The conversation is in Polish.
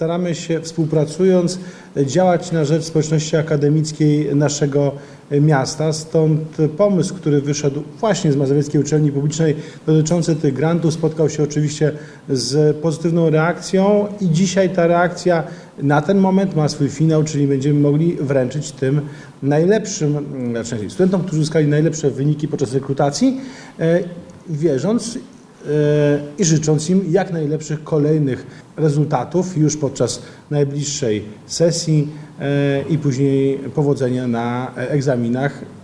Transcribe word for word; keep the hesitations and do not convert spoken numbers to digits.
Staramy się, współpracując, działać na rzecz społeczności akademickiej naszego miasta. Stąd pomysł, który wyszedł właśnie z Mazowieckiej Uczelni Publicznej dotyczący tych grantów, spotkał się oczywiście z pozytywną reakcją i dzisiaj ta reakcja na ten moment ma swój finał, czyli będziemy mogli wręczyć tym najlepszym, znaczy studentom, którzy uzyskali najlepsze wyniki podczas rekrutacji, wierząc i życząc im jak najlepszych kolejnych rezultatów już podczas najbliższej sesji i później powodzenia na egzaminach